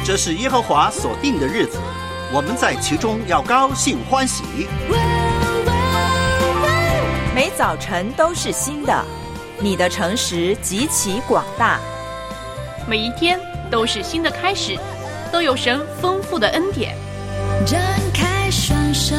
这是耶和华所定的日子，我们在其中要高兴欢喜。 每早晨都是新的，你的诚实极其广大。 每一天都是新的开始，都有神丰富的恩典。 展开双手，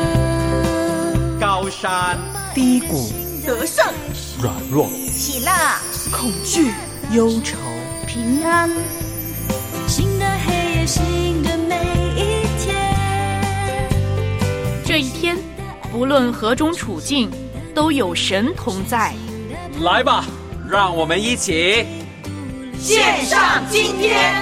高山低谷， 得胜软弱， 喜乐恐惧，忧愁， 平安，新的黑夜，新的每一天。 这一天，不论何种处境，都有神同在。 来吧，让我们一起献上今天。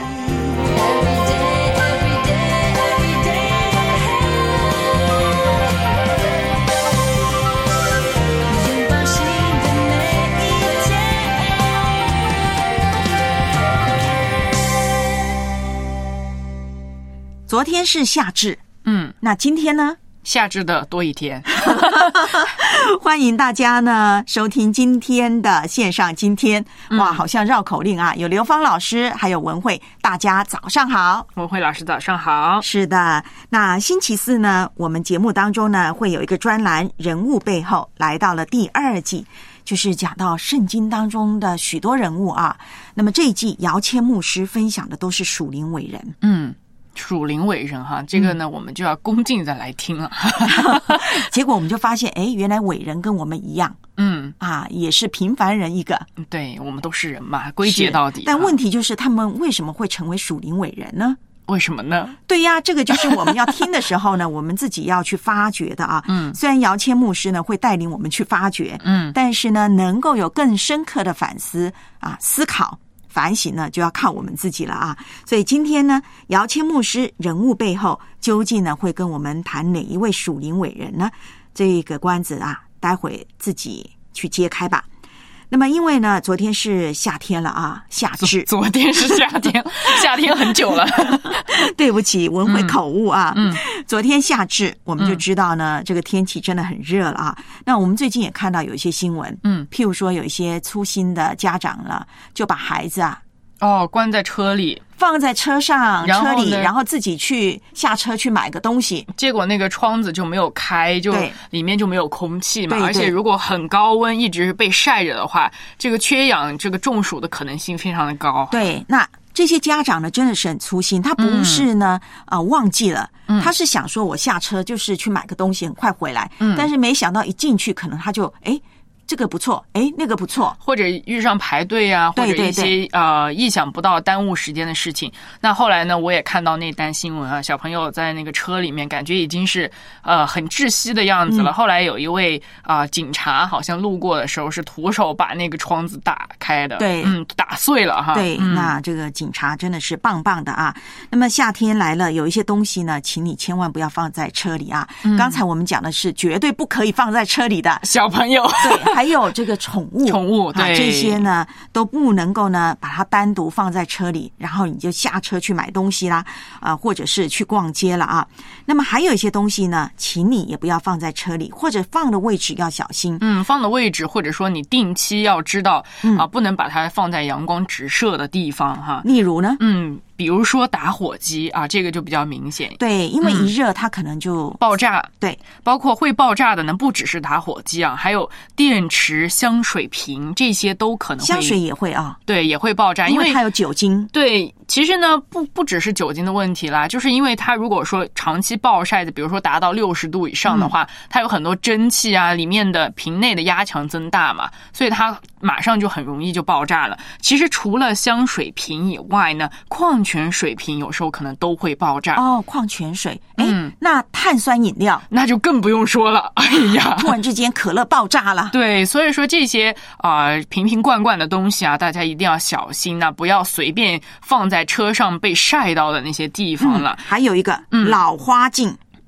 昨天是夏至，那今天呢？ 夏至的多一天。 欢迎大家呢收听今天的线上今天。哇，好像绕口令啊！有刘芳老师，还有文慧，大家早上好。 文慧老师早上好。 是的，那星期四呢，我们节目当中呢会有一个专栏人物背后，来到了第2季。就是讲到圣经当中的许多人物啊。那么这一季姚谦牧师分享的都是属灵伟人。 属灵伟人哈，这个呢我们就要恭敬的来听了。 结果我们就发现，原来伟人跟我们一样，也是平凡人一个。 对，我们都是人嘛，归结到底。 但问题就是他们为什么会成为属灵伟人呢？ 为什么呢？ 对呀，这个就是我们要听的时候呢，我们自己要去发掘的啊。虽然姚谦牧师呢会带领我们去发掘，但是呢，能够有更深刻的反思啊，思考。反省呢，就要靠我们自己了啊！所以今天呢，姚谦牧师人物背后究竟呢会跟我们谈哪一位属灵伟人呢？这个关子啊，待会自己去揭开吧。那么因为呢，昨天是夏天了啊，夏至。 昨天是夏天，夏天很久了。 对不起，文慧口误啊。昨天夏至，我们就知道呢，这个天气真的很热了啊。那我们最近也看到有一些新闻，譬如说有一些粗心的家长了，就把孩子关在车里， 放在车上车里，然后自己去下车去买个东西， 结果那个窗子就没有开，就里面就没有空气嘛。 对， 而且如果很高温一直被晒着的话，这个缺氧这个中暑的可能性非常的高。 对，那这些家长呢真的是很粗心，他不是呢忘记了，他是想说我下车就是去买个东西很快回来，但是没想到一进去可能他就这个不错，那个不错， 或者遇上排队啊，或者一些意想不到耽误时间的事情。那后来呢，我也看到那单新闻啊，小朋友在那个车里面，感觉已经是很窒息的样子了。后来有一位警察好像路过的时候是徒手把那个窗子打开的， 对， 打碎了哈。 对，那这个警察真的是棒棒的啊。那么夏天来了，有一些东西呢，请你千万不要放在车里啊。刚才我们讲的是绝对不可以放在车里的小朋友， 对。还有这个宠物， 对， 这些呢都不能够呢把它单独放在车里，然后你就下车去买东西啦，或者是去逛街了啊。那么还有一些东西呢，请你也不要放在车里，或者放的位置要小心。 放的位置，或者说你定期要知道不能把它放在阳光直射的地方哈。 例如呢？ 比如说打火机啊，这个就比较明显。 对，因为一热它可能就爆炸。 对， 包括会爆炸的呢，不只是打火机啊，还有电池、香水瓶，这些都可能会。 香水也会啊， 对，也会爆炸， 因为它有酒精。 对，其实呢，不只是酒精的问题啦，就是因为它如果说长期暴晒的，比如说达到60度以上的话，它有很多蒸汽啊，里面的瓶内的压强增大嘛，所以它马上就很容易就爆炸了。其实除了香水瓶以外呢，矿泉水瓶有时候可能都会爆炸。 矿泉水，那碳酸饮料那就更不用说了。哎呀， 突然之间可乐爆炸了。 对，所以说这些瓶瓶罐罐的东西啊，大家一定要小心啊，不要随便放在车上被晒到的那些地方了。 还有一个老花镜。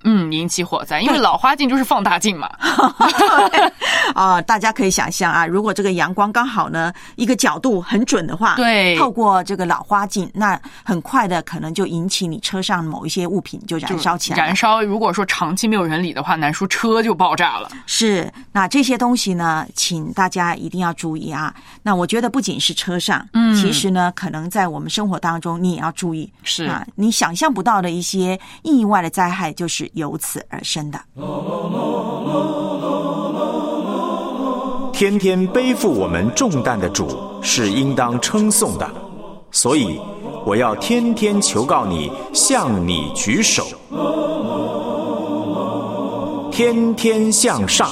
引起火灾，因为老花镜就是放大镜嘛。 大家可以想象啊，如果这个阳光刚好呢一个角度很准的话， 对， 透过这个老花镜，那很快的可能就引起你车上某一些物品就燃烧起来。 燃烧，如果说长期没有人理的话，难说车就爆炸了。 是，那这些东西呢，请大家一定要注意啊。那我觉得不仅是车上，其实呢，可能在我们生活当中，你也要注意。 是啊，你想象不到的一些意外的灾害，就是由此而生的。 天天背负我们重担的主是应当称颂的，所以我要天天求告你，向你举手，天天向上。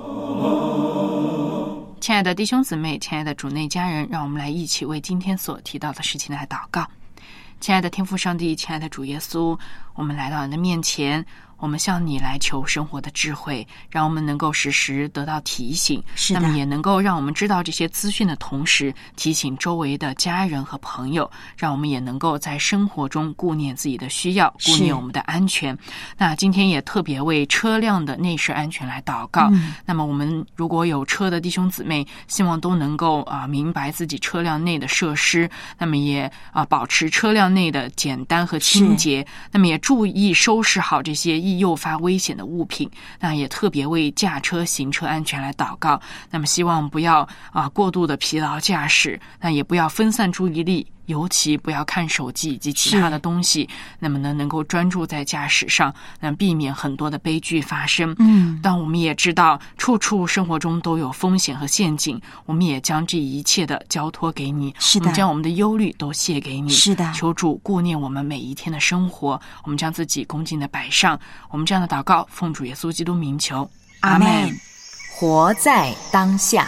亲爱的弟兄姊妹，亲爱的主内家人，让我们来一起为今天所提到的事情来祷告。亲爱的天父上帝，亲爱的主耶稣，我们来到你的面前，我们向你来求生活的智慧，让我们能够时时得到提醒， 是的， 那么也能够让我们知道这些资讯的同时，提醒周围的家人和朋友，让我们也能够在生活中顾念自己的需要，顾念我们的安全。那今天也特别为车辆的内饰安全来祷告。那么我们如果有车的弟兄姊妹，希望都能够明白自己车辆内的设施，那么也保持车辆内的简单和清洁，那么也注意收拾好这些易诱发危险的物品。那也特别为驾车行车安全来祷告，那么希望不要过度的疲劳驾驶，那也不要分散注意力，尤其不要看手机以及其他的东西，那么呢能够专注在驾驶上，那避免很多的悲剧发生。但我们也知道处处生活中都有风险和陷阱，我们也将这一切的交托给你， 是的， 我们将我们的忧虑都卸给你， 是的， 求主顾念我们每一天的生活，我们将自己恭敬的摆上，我们这样的祷告奉主耶稣基督名求， 阿们。 活在当下。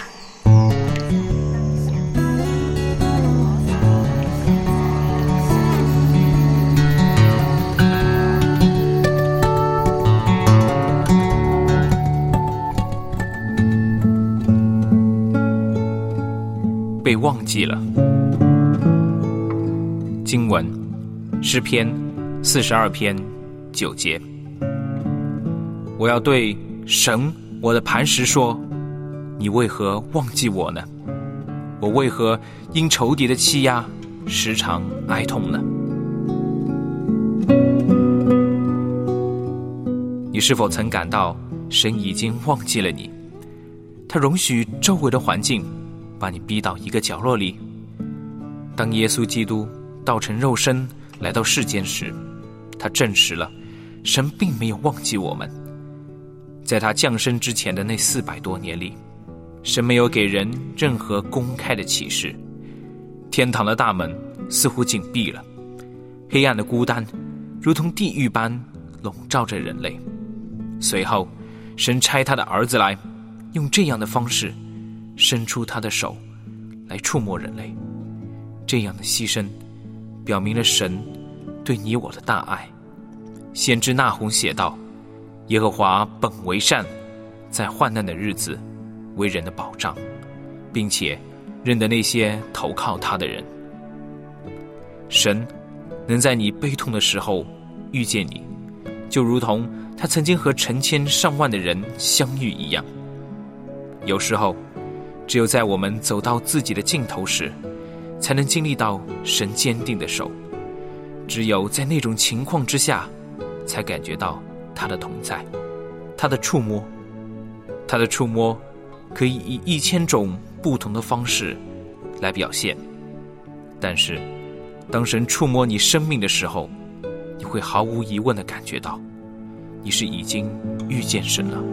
被忘记了。经文诗篇42篇9节，我要对神我的磐石说，你为何忘记我呢？我为何因仇敌的欺压时常哀痛呢？你是否曾感到神已经忘记了你？他容许周围的环境把你逼到一个角落里。当耶稣基督道成肉身来到世间时，他证实了神并没有忘记我们。在他降生之前的那400多年里，神没有给人任何公开的启示，天堂的大门似乎紧闭了，黑暗的孤单如同地狱般笼罩着人类。随后神差他的儿子来，用这样的方式伸出他的手来触摸人类。这样的牺牲表明了神对你我的大爱。先知那鸿写道，耶和华本为善，在患难的日子为人的保障，并且认得那些投靠他的人。神能在你悲痛的时候遇见你，就如同他曾经和成千上万的人相遇一样。有时候只有在我们走到自己的尽头时，才能经历到神坚定的手。只有在那种情况之下，才感觉到他的同在，他的触摸。他的触摸可以以1000种不同的方式来表现，但是当神触摸你生命的时候，你会毫无疑问地感觉到你是已经遇见神了。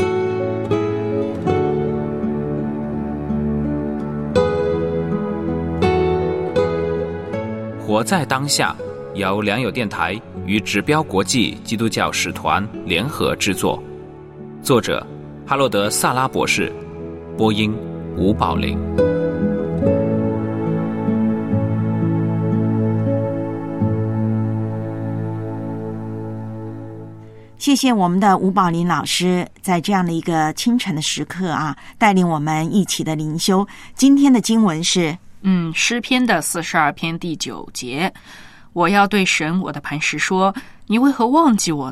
活在当下由良友电台与指标国际基督教使团联合制作，作者哈洛德·萨拉博士，播音吴宝林。 谢谢我们的吴宝林老师，在这样的一个清晨的时刻啊，带领我们一起的灵修。今天的经文是诗篇的42篇第9节，我要对神我的磐石说，你为何忘记我呢？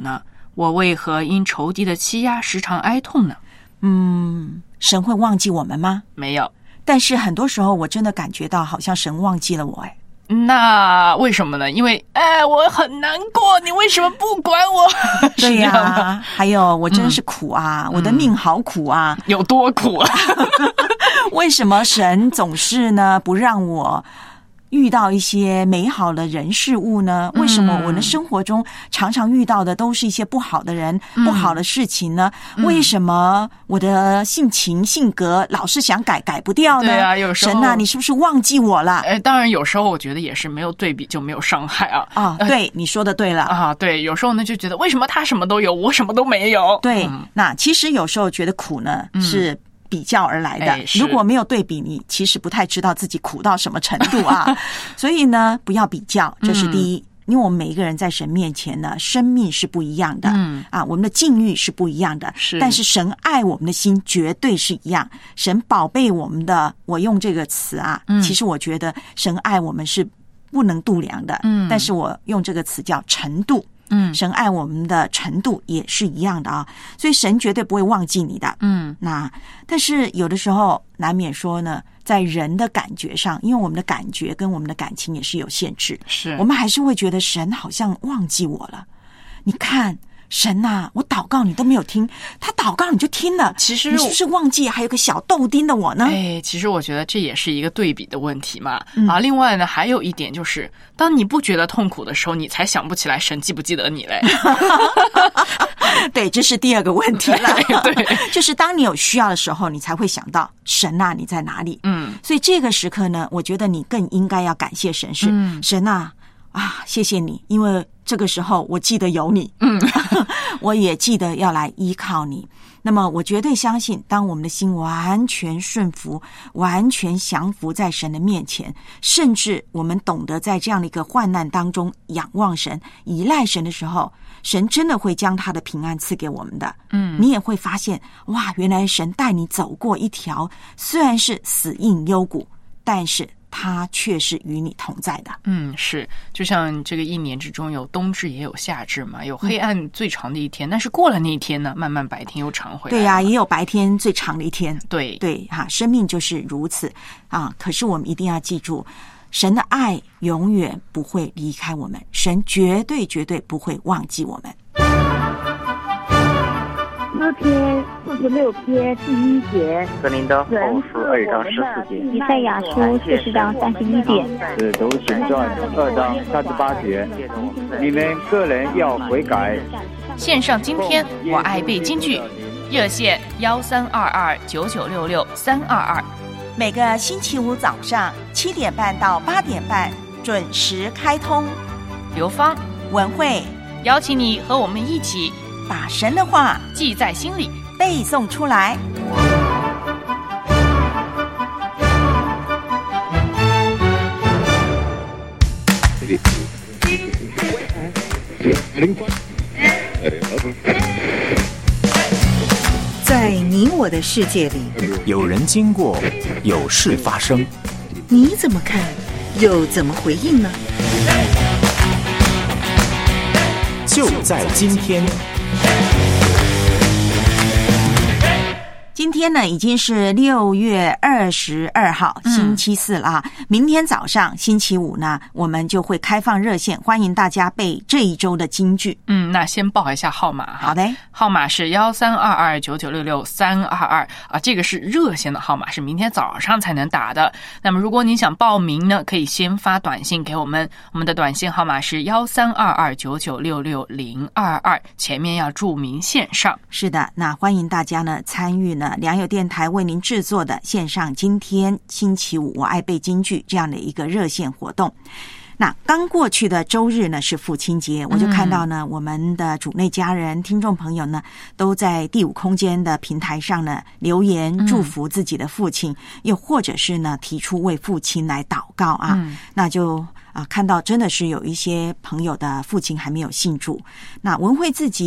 我为何因仇敌的欺压时常哀痛呢？ 神会忘记我们吗？ 没有。 但是很多时候我真的感觉到好像神忘记了我。 那为什么呢？因为我很难过，你为什么不管我？ 对呀，还有我真是苦啊，我的命好苦啊。 有多苦啊？ 为什么神总是呢不让我遇到一些美好的人事物呢？为什么我的生活中常常遇到的都是一些不好的人、不好的事情呢？为什么我的性格老是想改不掉呢？ 对啊，有时候神啊，你是不是忘记我了？ 当然有时候我觉得也是没有对比就没有伤害啊。 对，你说的对了啊。对，有时候呢就觉得为什么他什么都有，我什么都没有？ 对，那其实有时候觉得苦呢是比较而来的，如果没有对比，你其实不太知道自己苦到什么程度啊。所以呢，不要比较，这是第一。因为我们每一个人在神面前呢，生命是不一样的，我们的境遇是不一样的，但是神爱我们的心绝对是一样。神宝贝我们的，我用这个词啊，其实我觉得神爱我们是不能度量的，但是我用这个词叫程度。神爱我们的程度也是一样的啊，所以神绝对不会忘记你的。那但是有的时候难免说呢，在人的感觉上，因为我们的感觉跟我们的感情也是有限制，我们还是会觉得神好像忘记我了。你看神啊，我祷告你都没有听，他祷告你就听了， 其实你是不是忘记还有个小豆丁的我呢？ 其实我觉得这也是一个对比的问题嘛。另外呢，还有一点就是，当你不觉得痛苦的时候，你才想不起来神记不记得你嘞。 对，这是第二个问题了。 对， 就是当你有需要的时候，你才会想到神啊，你在哪里？所以这个时刻呢，我觉得你更应该要感谢神，是神啊，谢谢你，因为这个时候我记得有你，我也记得要来依靠你。那么我绝对相信，当我们的心完全顺服、完全降服在神的面前，甚至我们懂得在这样的一个患难当中仰望神、依赖神的时候，神真的会将他的平安赐给我们的。你也会发现，哇，原来神带你走过一条虽然是死荫幽谷，但是他却是与你同在的。 是，就像这个一年之中有冬至也有夏至嘛，有黑暗最长的一天，但是过了那一天呢，慢慢白天又长回来。 对呀，也有白天最长的一天。 对生命就是如此啊。可是我们一定要记住，神的爱永远不会离开我们，神绝对不会忘记我们。 诗篇46篇第1节， 格林的后书2章14节， 以赛亚书40章31节， 使徒行传2章38节，你们个人要悔改。 线上今天我爱背京剧，热线13229966-322， 每个星期五早上7点半到8点半准时开通。 刘芳、 文慧邀请你和我们一起把神的话记在心里， 背诵出来。 在你我的世界里， 有人经过，有事发生， 你怎么看，又怎么回应呢？ 就在今天。 今天呢已经是6月22号星期四了啊。明天早上星期五呢，我们就会开放热线，欢迎大家背这一周的京剧。 那先报一下号码哈。 好的， 号码是13229966-322啊，这个是热线的号码，是明天早上才能打的。那么如果你想报名呢，可以先发短信给我们，我们的短信号码是13229966-022，前面要注明线上。 是的，那欢迎大家呢参与呢良友电台为您制作的线上今天星期五我爱背京剧这样的一个热线活动。那刚过去的周日呢是父亲节，我就看到呢我们的主内家人听众朋友呢都在第五空间的平台上呢留言祝福自己的父亲，又或者是呢提出为父亲来祷告啊。那就看到真的是有一些朋友的父亲还没有信主，那文慧自己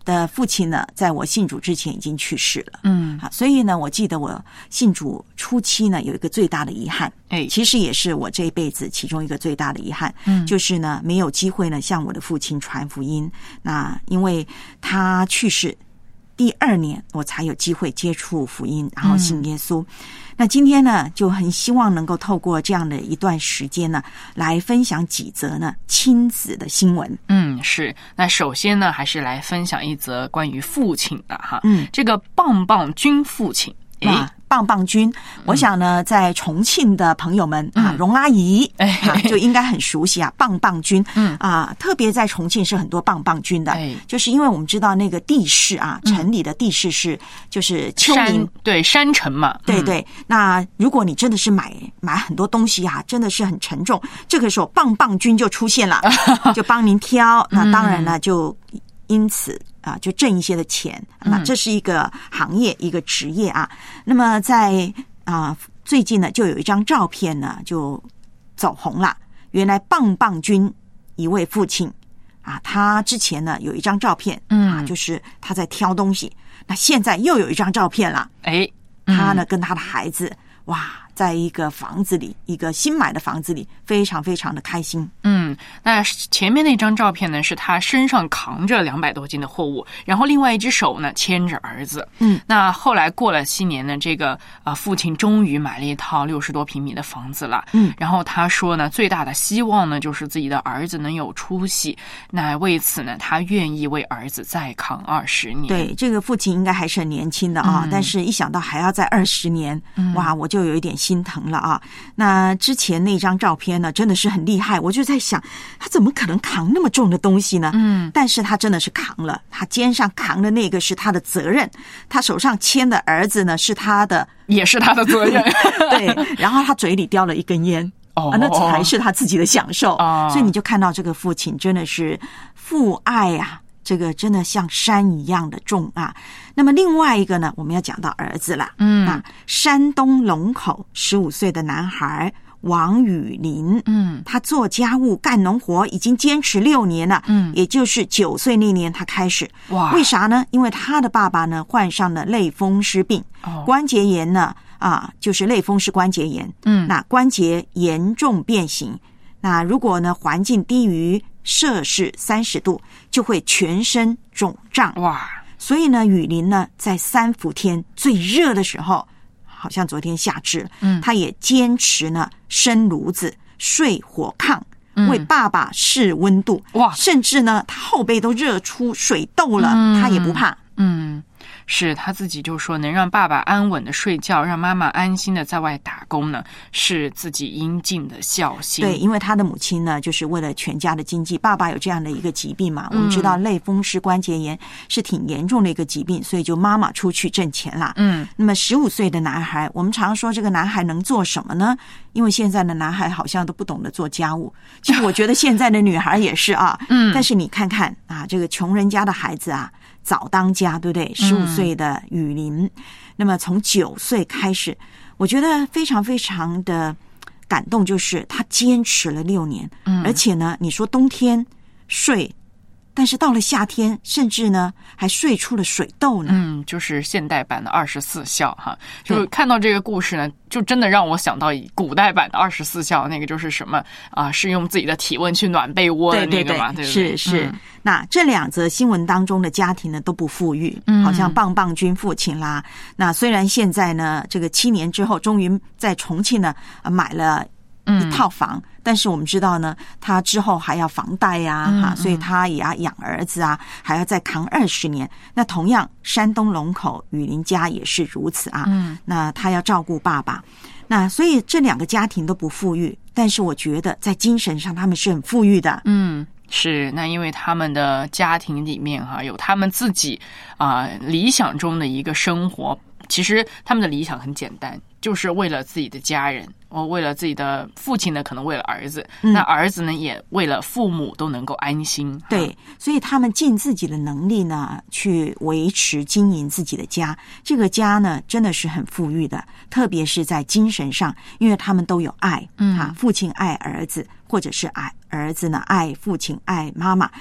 的父亲呢，在我信主之前已经去世了。所以呢，我记得我信主初期呢，有一个最大的遗憾，其实也是我这一辈子其中一个最大的遗憾，就是呢，没有机会呢向我的父亲传福音。那因为他去世第2年，我才有机会接触福音，然后信耶稣。那今天呢，就很希望能够透过这样的一段时间呢，来分享几则呢亲子的新闻。 是。那首先呢，还是来分享一则关于父亲的哈。这个棒棒君父亲。 棒棒君，我想呢，在重庆的朋友们荣阿姨就应该很熟悉啊，棒棒君特别在重庆是很多棒棒君的，就是因为我们知道那个地势啊，城里的地势是就是丘陵， 对，山城嘛， 对。那如果你真的是买很多东西啊，真的是很沉重，这个时候棒棒君就出现了，就帮您挑。那当然呢，就因此就挣一些的钱，那这是一个行业，一个职业啊。那么在最近呢，就有一张照片呢就走红了。原来棒棒君一位父亲他之前呢有一张照片就是他在挑东西。那现在又有一张照片了，他呢跟他的孩子在一个房子里，一个新买的房子里，非常非常的开心。 那前面那张照片呢，是他身上扛着200多斤的货物，然后另外一只手呢牵着儿子。那后来过了7年呢，这个父亲终于买了一套60多平米的房子了。然后他说呢，最大的希望呢，就是自己的儿子能有出息。那为此呢，他愿意为儿子再扛20年。 对，这个父亲应该还是很年轻的但是一想到还要再20年，我就有一点心疼了那之前那张照片呢，真的是很厉害，我就在想，他怎么可能扛那么重的东西呢？但是他真的是扛了，他肩上扛的那个是他的责任，他手上牵的儿子呢是他的， 也是他的责任。 对，然后他嘴里叼了一根烟。那才是他自己的享受。所以你就看到这个父亲真的是父爱这个真的像山一样的重那么另外一个呢，我们要讲到儿子了。山东龙口15岁的男孩王雨林，他做家务干农活已经坚持6年了，也就是9岁那年他开始。为啥呢？因为他的爸爸呢患上了类风湿病，关节炎呢就是类风湿关节炎，那关节严重变形，那如果呢环境低于摄氏30度，就会全身肿胀。所以呢，雨林呢在3伏天最热的时候，好像昨天夏至，他也坚持呢生炉子睡火炕，为爸爸试温度。甚至呢他后背都热出水痘了，他也不怕。 是他自己就说，能让爸爸安稳的睡觉，让妈妈安心的在外打工呢，是自己应尽的孝心。 对，因为他的母亲呢，就是为了全家的经济，爸爸有这样的一个疾病嘛，我们知道类风湿关节炎是挺严重的一个疾病，所以就妈妈出去挣钱啦。那么15岁的男孩，我们常说这个男孩能做什么呢？因为现在的男孩好像都不懂得做家务，其实我觉得现在的女孩也是但是你看看这个穷人家的孩子早当家，对不对？15岁的雨林，那么从9岁开始，我觉得非常非常的感动，就是他坚持了6年，而且呢，你说冬天睡，但是到了夏天，甚至呢还睡出了水痘呢。 就是现代版的24孝就看到这个故事呢，就真的让我想到古代版的24孝，那个就是什么是用自己的体温去暖被窝的那个嘛，对不对？ 是。那这2则新闻当中的家庭呢都不富裕，好像棒棒君父亲啦。那虽然现在呢这个7年之后，终于在重庆呢买了一套房，但是我们知道呢，他之后还要房贷所以他也要养儿子还要再扛20年。那同样，山东龙口雨林家也是如此那他要照顾爸爸，那所以这2个家庭都不富裕，但是我觉得在精神上他们是很富裕的。 是，那因为他们的家庭里面有他们自己理想中的一个生活。其实他们的理想很简单，就是为了自己的家人，为了自己的父亲呢，可能为了儿子，那儿子呢也为了父母都能够安心。 对，所以他们尽自己的能力呢，去维持经营自己的家。这个家呢，真的是很富裕的，特别是在精神上，因为他们都有爱，父亲爱儿子，或者是儿子呢爱父亲爱妈妈。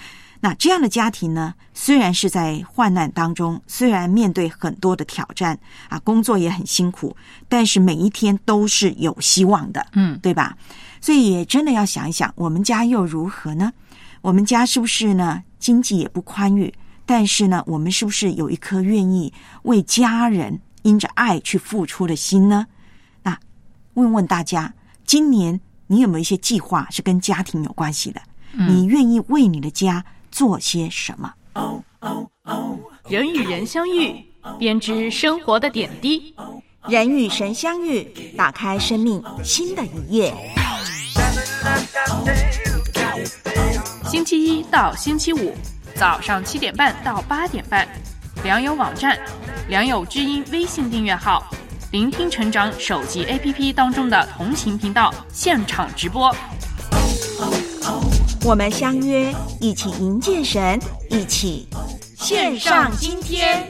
那这样的家庭呢，虽然是在患难当中，虽然面对很多的挑战啊，工作也很辛苦，但是每一天都是有希望的，对吧？所以也真的要想一想，我们家又如何呢？我们家是不是呢经济也不宽裕，但是呢我们是不是有一颗愿意为家人因着爱去付出的心呢？那问问大家，今年你有没有一些计划是跟家庭有关系的？你愿意为你的家做些什么？ 人与人相遇，编织生活的点滴。 人与神相遇，打开生命新的一页。 星期一到星期五早上7点半到8点半，良友网站、良友知音微信订阅号、聆听成长手机 APP 当中的同行频道现场直播。 我们相约，一起迎见神，一起线上今天。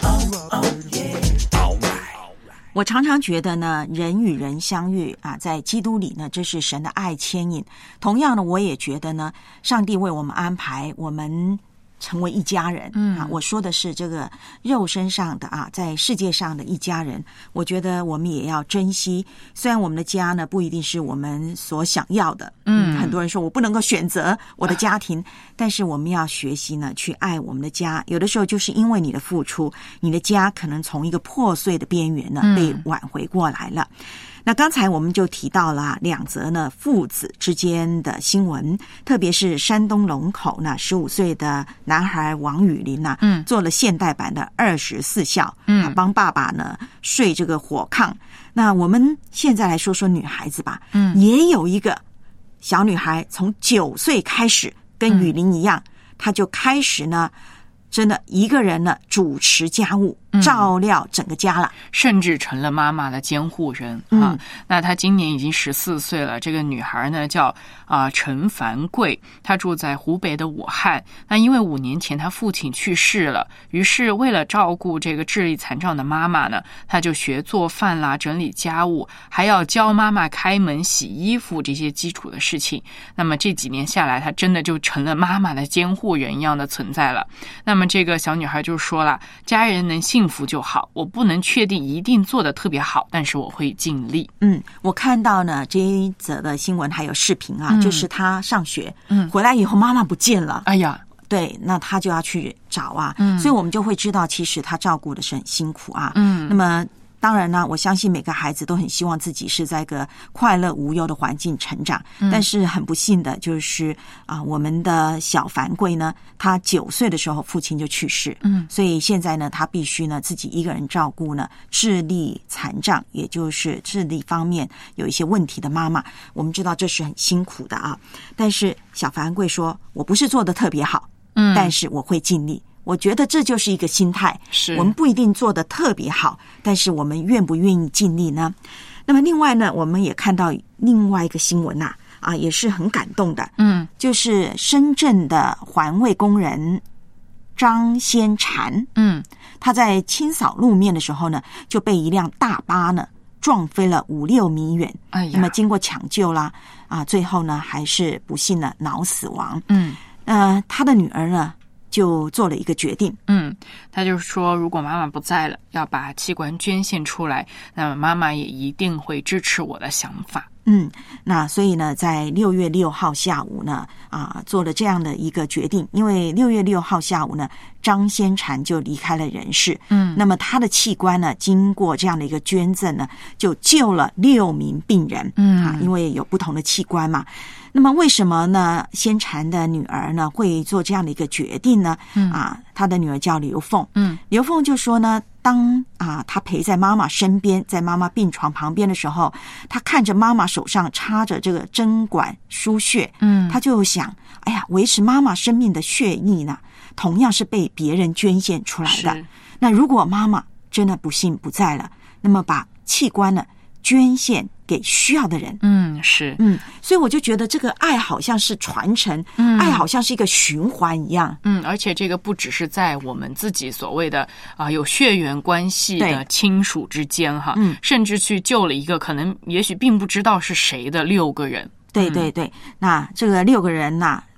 我常常觉得呢，人与人相遇啊，在基督里呢，这是神的爱牵引。同样的，我也觉得呢，上帝为我们安排，我们成为一家人。我说的是这个肉身上的啊，在世界上的一家人。我觉得我们也要珍惜，虽然我们的家呢不一定是我们所想要的。很多人说我不能够选择我的家庭，但是我们要学习呢去爱我们的家。有的时候就是因为你的付出，你的家可能从一个破碎的边缘呢被挽回过来了。那刚才我们就提到了2则呢父子之间的新闻，特别是山东龙口呢15岁的男孩王雨林啊，做了现代版的24孝，帮爸爸呢睡这个火炕。那我们现在来说说女孩子吧，也有一个小女孩从9岁开始，跟雨林一样，她就开始呢真的一个人呢主持家务，照料整个家了， 甚至成了妈妈的监护人那她今年已经14岁了。这个女孩呢叫陈凡贵，她住在湖北的武汉。那因为5年前她父亲去世了，于是为了照顾这个智力残障的妈妈呢，她就学做饭啦，整理家务，还要教妈妈开门、洗衣服这些基础的事情。那么这几年下来，她真的就成了妈妈的监护人一样的存在了。那么这个小女孩就说了，家人能幸福就好，我不能确定一定做得特别好，但是我会尽力。 我看到呢这一则的新闻还有视频啊，就是她上学回来以后妈妈不见了， 哎呀， 对，那她就要去找啊，所以我们就会知道其实她照顾的是很辛苦啊。那么当然呢，我相信每个孩子都很希望自己是在一个快乐无忧的环境成长，但是很不幸的就是我们的小凡贵呢，他9岁的时候父亲就去世，所以现在呢，他必须呢自己一个人照顾呢智力残障，也就是智力方面有一些问题的妈妈。我们知道这是很辛苦的啊，但是小凡贵说，我不是做得特别好，但是我会尽力。我觉得这就是一个心态，是我们不一定做得特别好，但是我们愿不愿意尽力呢？那么另外呢，我们也看到另外一个新闻也是很感动的，就是深圳的环卫工人张先婵，他在清扫路面的时候呢，就被一辆大巴呢撞飞了5-6米远。那么经过抢救啦，最后呢还是不幸的脑死亡。他的女儿呢就做了一个决定， 他就说，如果妈妈不在了，要把器官捐献出来，那么妈妈也一定会支持我的想法。 那所以呢，在6月6号下午呢，做了这样的一个决定，因为6月6号下午呢，张先婵就离开了人世。那么他的器官呢，经过这样的一个捐赠呢，就救了6名病人。因为有不同的器官嘛。那么为什么呢？先婵的女儿呢会做这样的一个决定呢？她的女儿叫刘凤。刘凤就说呢，当她陪在妈妈身边，在妈妈病床旁边的时候，她看着妈妈手上插着这个针管输血，她就想，哎呀，维持妈妈生命的血液呢，同样是被别人捐献出来的。那如果妈妈真的不幸不在了，那么把器官呢捐献给需要的人。所以我就觉得这个爱好像是传承，爱好像是一个循环一样。 而且这个不只是在我们自己所谓的有血缘关系的亲属之间甚至去救了一个可能也许并不知道是谁的6个人。 对，那这个6个人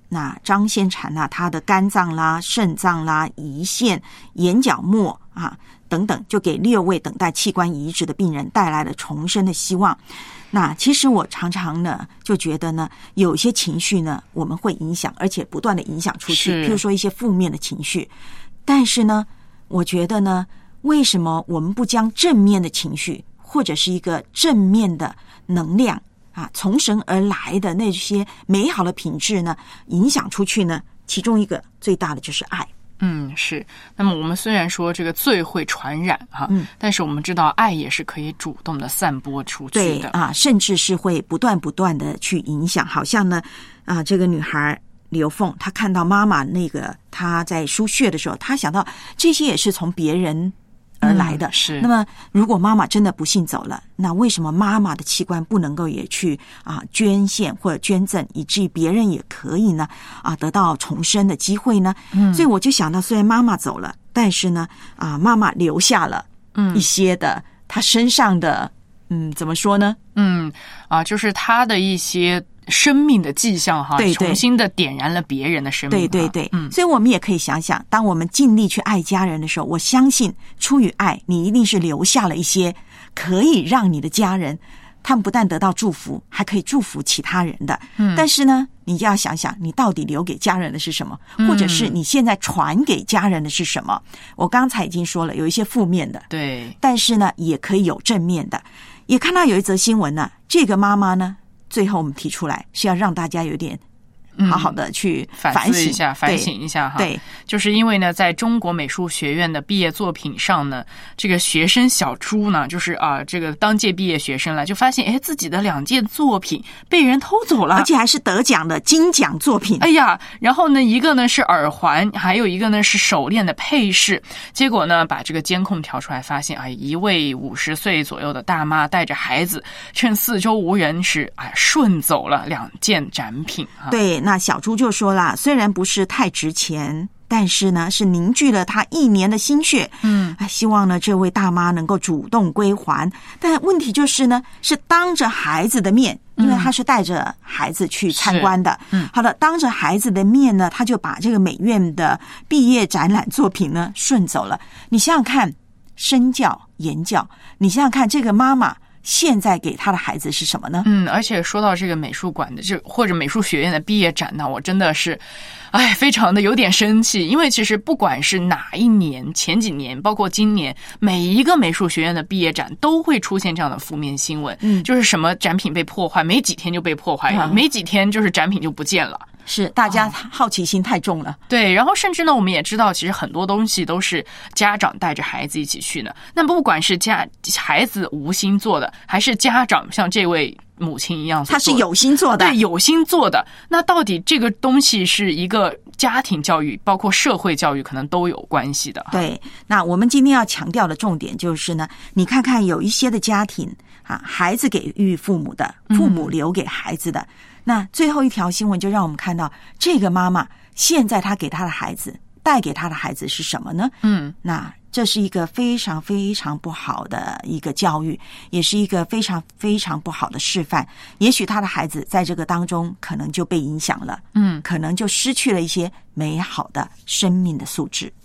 那张先禅呢，他的肝脏啦、肾脏啦、胰腺、眼角膜啊等等，就给6位等待器官移植的病人带来了重生的希望。那其实我常常呢就觉得呢，有一些情绪呢我们会影响，而且不断的影响出去，譬如说一些负面的情绪。但是呢，我觉得呢，为什么我们不将正面的情绪或者是一个正面的能量啊，从神而来的那些美好的品质呢，影响出去呢？其中一个最大的就是爱。 是。那么我们虽然说这个罪会传染哈，但是我们知道爱也是可以主动的散播出去的。 对啊，甚至是会不断的去影响。好像呢，这个女孩刘凤，她看到妈妈那个她在输血的时候，她想到这些也是从别人而来的。 是。 那么如果妈妈真的不幸走了，那为什么妈妈的器官不能够也去捐献或者捐赠，以至于别人也可以呢得到重生的机会呢？所以我就想到，虽然妈妈走了，但是呢妈妈留下了一些的她身上的怎么说呢？ 就是她的一些生命的迹象哈， 对， 重新的点燃了别人的生命。 对，所以我们也可以想想，当我们尽力去爱家人的时候，我相信出于爱，你一定是留下了一些可以让你的家人他们不但得到祝福，还可以祝福其他人的。但是呢，你就要想想，你到底留给家人的是什么，或者是你现在传给家人的是什么？我刚才已经说了，有一些负面的， 对， 但是呢，也可以有正面的。也看到有一则新闻呢，这个妈妈呢，最后我们提出来是要让大家有点好好的去反思一下，反省一下哈。 对， 就是因为呢，在中国美术学院的毕业作品上呢，这个学生小朱呢，就是这个当届毕业学生了，就发现自己的2件作品被人偷走了， 而且还是得奖的金奖作品。 然后呢，一个呢是耳环，还有一个呢是手链的配饰。结果呢，把这个监控调出来，发现一位50岁左右的大妈带着孩子，趁四周无人时顺走了2件展品。 对。那小朱就说啦，虽然不是太值钱，但是呢是凝聚了他1年的心血。希望呢这位大妈能够主动归还。但问题就是呢，是当着孩子的面，因为他是带着孩子去参观的。好了，当着孩子的面呢，他就把这个美院的毕业展览作品呢顺走了。你想想看，身教言教，你想想看，这个妈妈现在给他的孩子是什么呢？ 而且说到这个美术馆的或者美术学院的毕业展呢，我真的是非常的有点生气。因为其实不管是哪一年，前几年包括今年，每一个美术学院的毕业展都会出现这样的负面新闻。就是什么展品被破坏，没几天就被破坏，没几天就是展品就不见了。 是大家好奇心太重了。 对，然后甚至呢，我们也知道，其实很多东西都是家长带着孩子一起去的。那不管是孩子无心做的，还是家长像这位母亲一样， 他是有心做的， 对，有心做的。那到底这个东西是一个家庭教育，包括社会教育，可能都有关系的。 对，那我们今天要强调的重点就是呢，你看看有一些的家庭孩子给予父母的，父母留给孩子的。那最后一条新闻就让我们看到，这个妈妈现在她给她的孩子带给她的孩子是什么呢？那这是一个非常非常不好的一个教育，也是一个非常非常不好的示范。也许她的孩子在这个当中可能就被影响了，可能就失去了一些美好的生命的素质。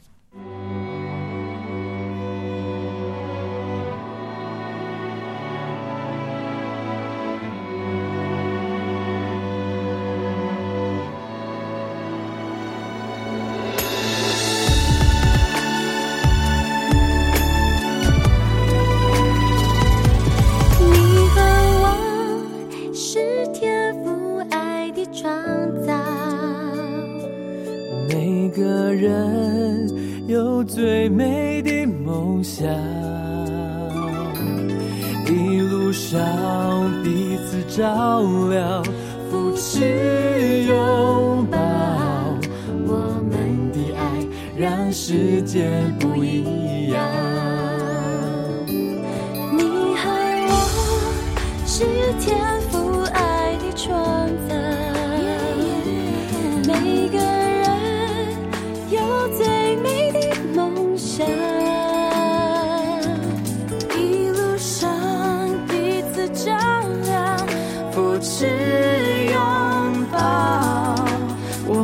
最美的梦想，一路上彼此照亮，扶持拥抱，我们的爱让世界不一样。 你和我是天父爱的创造，每个人有最美的梦想，一路上彼此照亮，扶持拥抱，我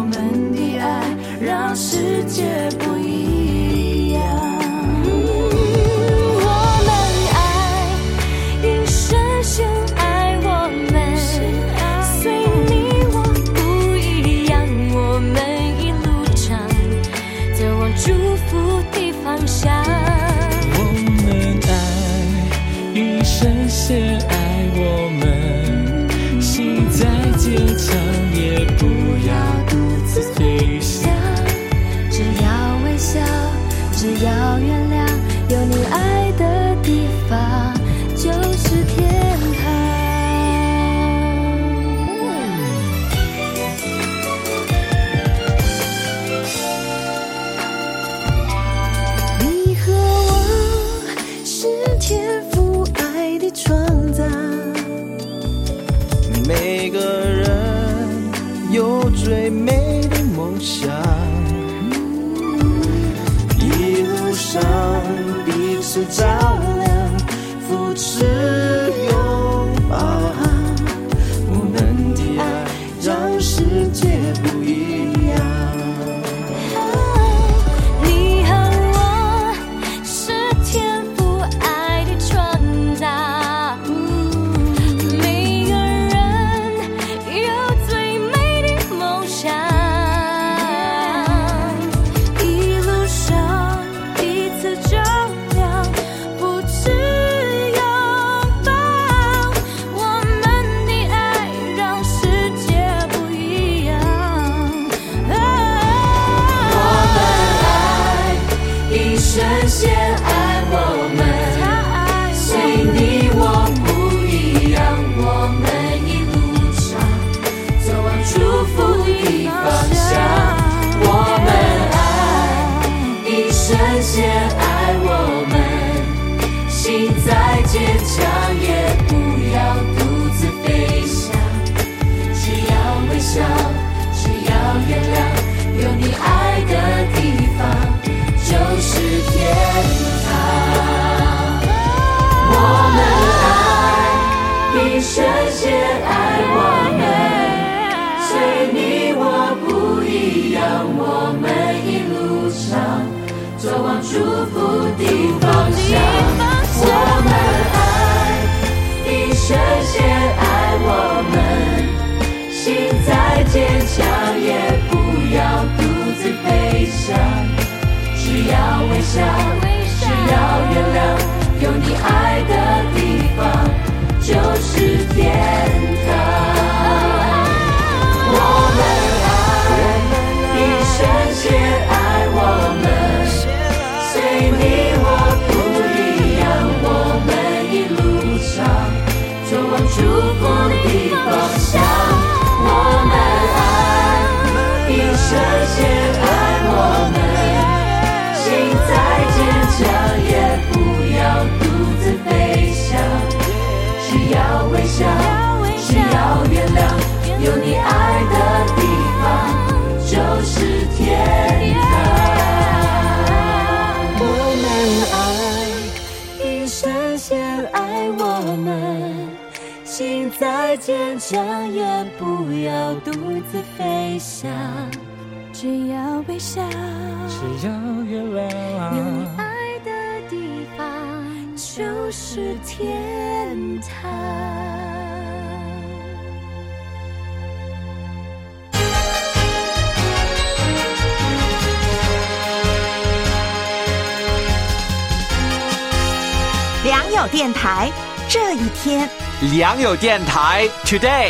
有最美的梦想，一路上彼此照亮，扶持拥抱，我们的爱让世界不一样。 你和我是天赋爱的创造，每个人有最美的梦想，一路上彼此照亮，扶持拥抱，我们的爱让世界不一样。我们爱，一生先爱我们，随你我不一样，我们一路上走往祝福的方向。我们爱，一生先爱我们，心再坚强也不要独自飞翔，只要微笑，只要原谅，有你爱的地方就是天堂。我们爱，一生先爱我们，随你我不一样，我们一路上走往祝福的方向。我们爱，一生先爱我们，心再坚强也不要独自飞翔，只要微笑，只要原谅，有你爱的地方就是天堂。我们爱，一生先爱我们，随你我不一样，我们一路上走往祝福的方向。我们爱，一生先爱我们，心再坚强也不要独自飞翔，只要微笑，只要原谅，有你爱的地方就是天堂。我们爱，一生先爱我们，心再坚强也不要独自飞翔，只要微笑， 只要原谅， 有你爱的地方就是天堂。 良友电台这一天， 良友电台 Today。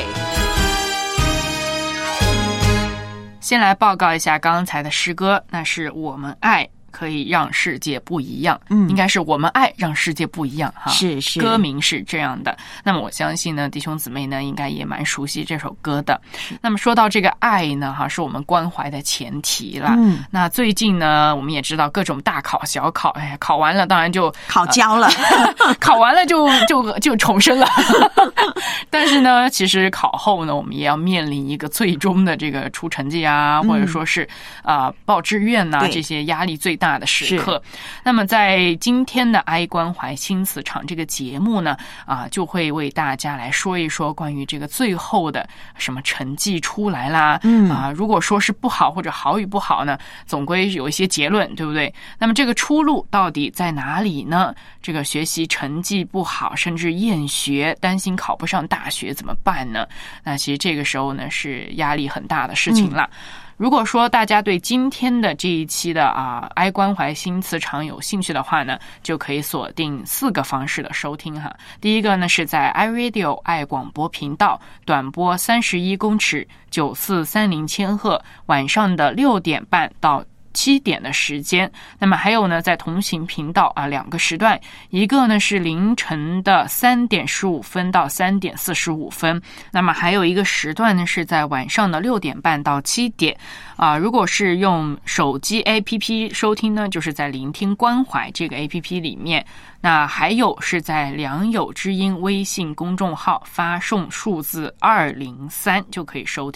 先来报告一下刚才的诗歌，那是我们爱可以让世界不一样，应该是我们爱让世界不一样哈。 是， 歌名是这样的。那么我相信呢，弟兄姊妹呢应该也蛮熟悉这首歌的。那么说到这个爱呢，哈，是我们关怀的前提啦。那最近呢，我们也知道各种大考小考，哎，考完了当然就考焦了， 考完了就重生了。但是呢，其实考后呢，我们也要面临一个最终的这个出成绩啊，或者说是报志愿呐，这些压力最大的时刻。那么在今天的爱关怀新磁场这个节目呢，就会为大家来说一说关于这个最后的什么成绩出来啦，如果说是不好或者好与不好呢，总归有一些结论，对不对？那么这个出路到底在哪里呢？这个学习成绩不好，甚至厌学，担心考不上大学怎么办呢？那其实这个时候呢，是压力很大的事情了。如果说大家对今天的这一期的爱关怀新磁场有兴趣的话呢，就可以锁定4个方式的收听哈。第一个呢是在 iRadio 爱广播频道短波31公尺9430千赫，晚上的6点半到7点的时间。那么还有呢，在同行频道2个时段，一个呢是凌晨的3点15分到3点45分，那么还有一个时段呢是在晚上的6点半到7点。如果是用手机 APP 收听呢，就是在聆听关怀这个 APP 里面。那还有是在良友之音微信公众号发送数字203就可以收听了。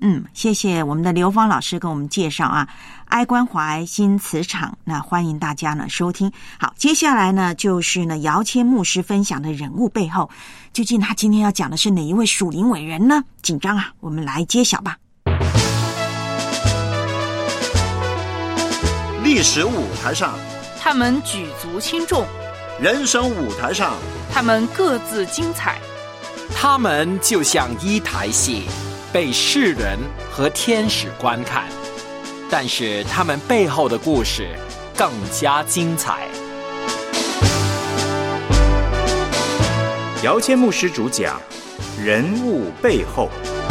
谢谢我们的刘芳老师跟我们介绍啊，爱关怀新磁场，那欢迎大家呢收听。好，接下来呢就是呢姚谦牧师分享的人物背后，究竟他今天要讲的是哪一位属灵伟人呢？紧张啊，我们来揭晓吧。 历史舞台上， 他们举足轻重； 人生舞台上， 他们各自精彩。 他们就像一台戏，被世人和天使观看，但是他们背后的故事更加精彩。 姚谦牧师主讲人物背后。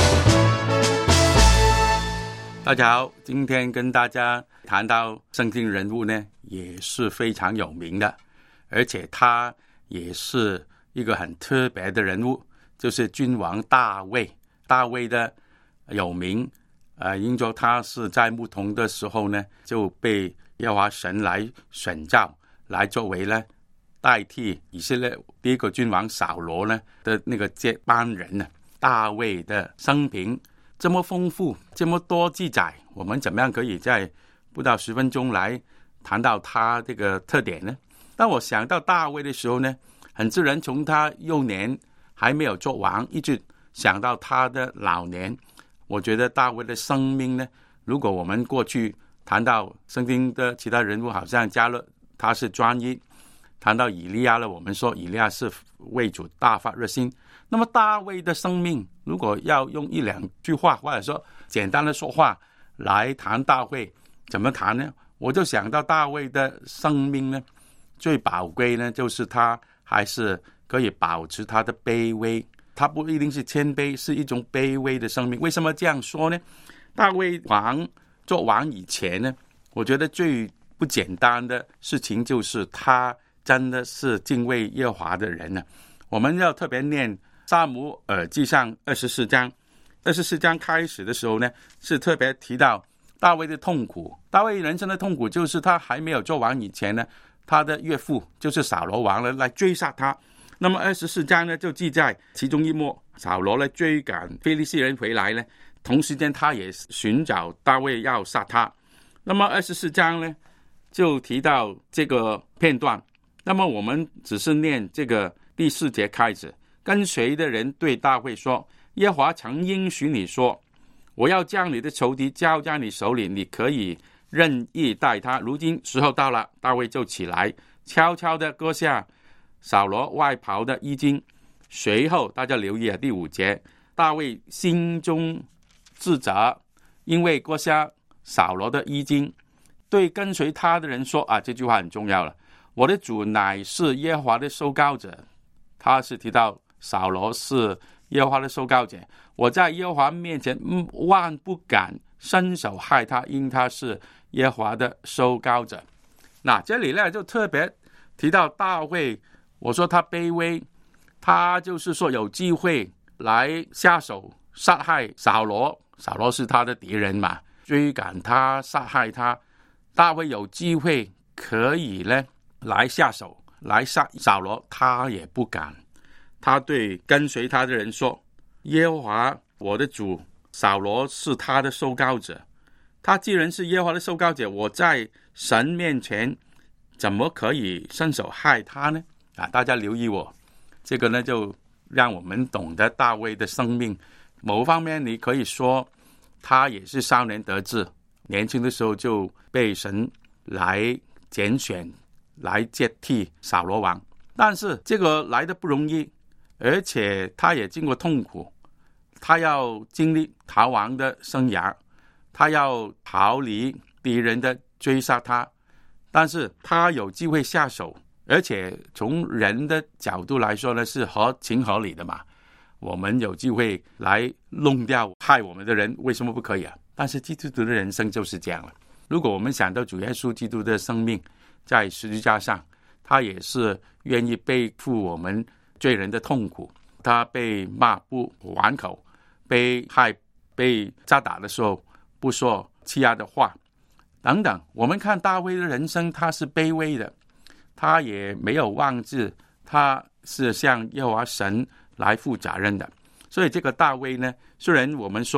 大家好，今天跟大家谈到圣经人物呢，也是非常有名的，而且他也是一个很特别的人物，就是君王大卫。大卫的有名因着他是在不同的时候呢，就被耶和华神来选召，来作为呢代替以色列第一个君王扫罗呢的那个接班人呢。大卫的生平这么丰富，这么多记载，我们怎么样可以在不到10分钟来谈到他这个特点呢？当我想到大卫的时候呢，很自然从他幼年还没有做王，一直想到他的老年。我觉得大卫的生命呢，如果我们过去谈到圣经的其他人物，好像加勒他是专一，谈到以利亚了，我们说以利亚是为主大发热心。那么大卫的生命，如果要用1-2句话，或者说简单的说话来谈大卫，怎么谈呢？我就想到大卫的生命呢，最宝贵呢，就是他还是可以保持他的卑微。他不一定是谦卑，是一种卑微的生命。为什么这样说呢？大卫做王以前呢，我觉得最不简单的事情就是他真的是敬畏耶和华的人呢。我们要特别念撒母耳记上24章开始的时候呢，是特别提到大卫的痛苦。大卫人生的痛苦就是他还没有做王以前呢，他的岳父就是扫罗王了来追杀他。那么24章呢，就记载其中一幕，扫罗来追赶非利士人回来呢，同时间他也寻找大卫要杀他。那么24章呢，就提到这个片段。那么我们只是念这个第4节开始，跟随的人对大卫说：耶和华曾应许你说，我要将你的仇敌交在你手里，你可以任意待他。如今时候到了，大卫就起来，悄悄地割下扫罗外袍的衣襟。随后大家留意第5节，大卫心中自责，因为割下扫罗的衣襟，对跟随他的人说这句话很重要了，我的主乃是耶和华的受膏者。他是提到扫罗是耶和华的受膏者，我在耶和华面前万不敢伸手害他，因他是耶和华的受膏者。那这里呢就特别提到大卫，我说他卑微，他就是说有机会来下手杀害扫罗，扫罗是他的敌人嘛，追赶他杀害他，大卫有机会可以呢来下手来杀扫罗，他也不敢。他对跟随他的人说，耶和华我的主扫罗是他的受膏者，他既然是耶和华的受膏者，我在神面前怎么可以伸手害他呢？大家留意我这个呢，就让我们懂得大卫的生命。某方面你可以说他也是少年得志，年轻的时候就被神来拣选来接替扫罗王，但是这个来得不容易，而且他也经过痛苦，他要经历逃亡的生涯，他要逃离敌人的追杀他，但是他有机会下手，而且从人的角度来说呢，是合情合理的嘛。我们有机会来弄掉害我们的人，为什么不可以啊？但是基督徒的人生就是这样了。如果我们想到主耶稣基督的生命在十字架上，他也是愿意背负我们罪人的痛苦，他被骂不还口，被害被扎打的时候不说欺压的话等等。我们看大卫的人生，他是卑微的，他也没有忘记他是向耶和华神来负责任的。所以这个大卫呢，虽然我们说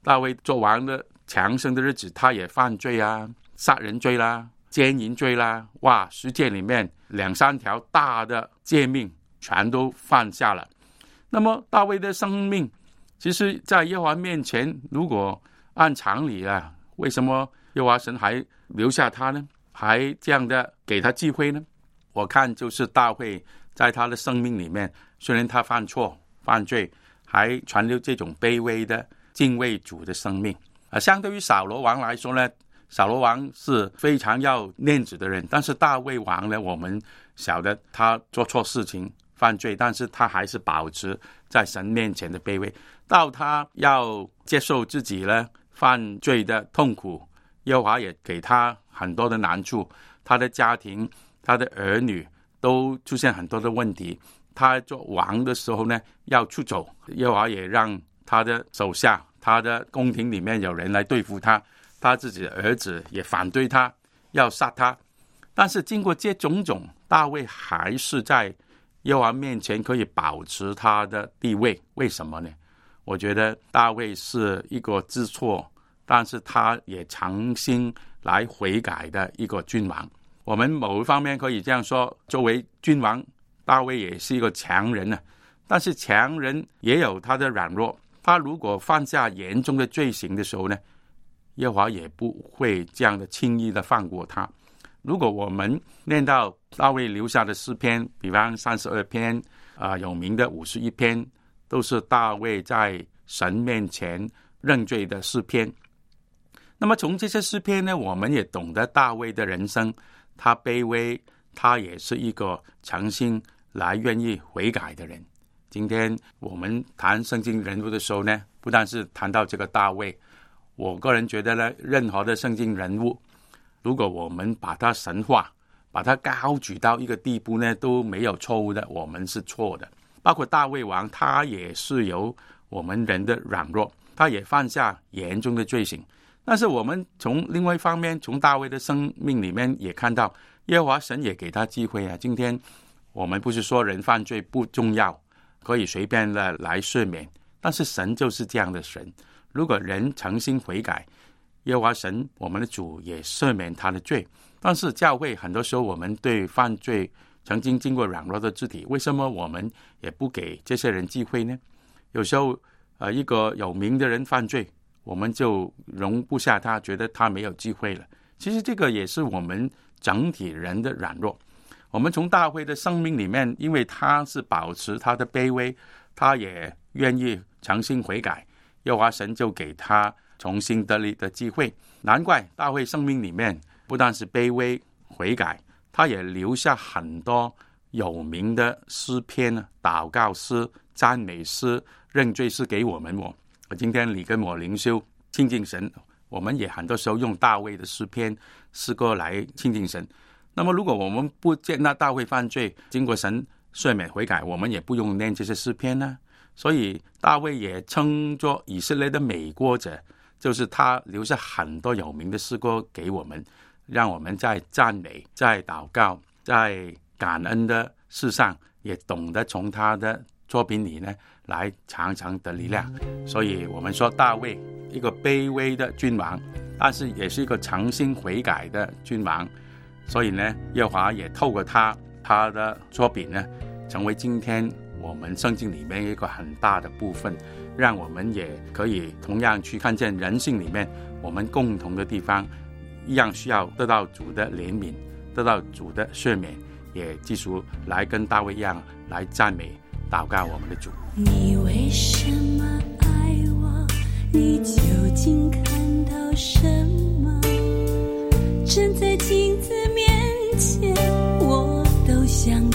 大卫做王的强盛的日子，他也犯罪啊，杀人罪啦，奸淫罪啦，哇，十诫里面2-3条大的诫命全都犯下了。那么大卫的生命其实在耶和华面前，如果按常理啊，为什么耶和华神还留下他呢？还这样的给他机会呢？我看就是大卫在他的生命里面，虽然他犯错犯罪，还传留这种卑微的敬畏主的生命。相对于扫罗王来说呢，扫罗王是非常要面子的人，但是大卫王呢，我们晓得他做错事情犯罪，但是他还是保持在神面前的卑微，到他要接受自己呢犯罪的痛苦，耶和华也给他很多的难处，他的家庭他的儿女都出现很多的问题。他做王的时候呢要出走，耶和华也让他的手下他的宫廷里面有人来对付他，他自己的儿子也反对他，要杀他。但是经过这种种，大卫还是在耶和华面前可以保持他的地位。为什么呢？我觉得大卫是一个知错，但是他也诚心来悔改的一个君王。我们某一方面可以这样说，作为君王，大卫也是一个强人啊。但是强人也有他的软弱，他如果犯下严重的罪行的时候呢，耶和华也不会这样的轻易的放过他。如果我们念到大卫留下的诗篇，比方32篇有名的51篇，都是大卫在神面前认罪的诗篇。那么从这些诗篇呢，我们也懂得大卫的人生，他卑微，他也是一个诚心来愿意悔改的人。今天我们谈圣经人物的时候呢，不但是谈到这个大卫，我个人觉得呢，任何的圣经人物，如果我们把他神化，把他高举到一个地步呢，都没有错误的，我们是错的。包括大卫王，他也是有我们人的软弱，他也犯下严重的罪行。但是我们从另外一方面，从大卫的生命里面也看到，耶和华神也给他机会啊。今天我们不是说人犯罪不重要，可以随便的来赦免，但是神就是这样的神，如果人诚心悔改，耶和华神我们的主也赦免他的罪。但是教会很多时候，我们对犯罪曾经经过软弱的肢体，为什么我们也不给这些人机会呢？有时候一个有名的人犯罪，我们就容不下他，觉得他没有机会了。其实这个也是我们整体人的软弱。我们从大卫的生命里面，因为他是保持他的卑微，他也愿意诚心悔改，耶和华神就给他重新得力的机会。难怪大卫生命里面不但是卑微悔改，他也留下很多有名的诗篇、祷告诗、赞美诗、认罪诗给我们。今天你跟我灵修亲近神，我们也很多时候用大卫的诗篇诗歌来亲近神。那么如果我们不见那大卫犯罪，经过神赦免悔改，我们也不用念这些诗篇呢。所以大卫也称作以色列的美歌者，就是他留下很多有名的诗歌给我们，让我们在赞美、在祷告、在感恩的事上，也懂得从他的作品里呢来常常的力量。所以我们说大卫一个卑微的君王，但是也是一个诚心悔改的君王。所以呢，耶和华也透过他的作品呢，成为今天我们圣经里面一个很大的部分，让我们也可以同样去看见人性里面我们共同的地方，一样需要得到主的怜悯，得到主的赦免，也继续来跟大卫一样来赞美祷告我们的主。 你为什么爱我？你究竟看到什么？站在镜子面前，我都想躲，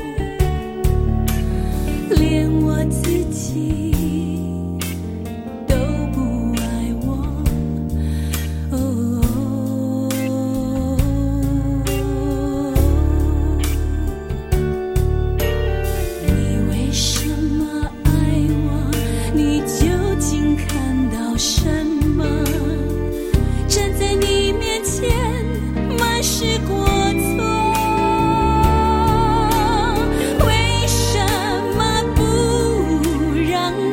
连我自己都不爱我。你为什么爱我？你究竟看到什么？站在你面前满是过错，为什么不让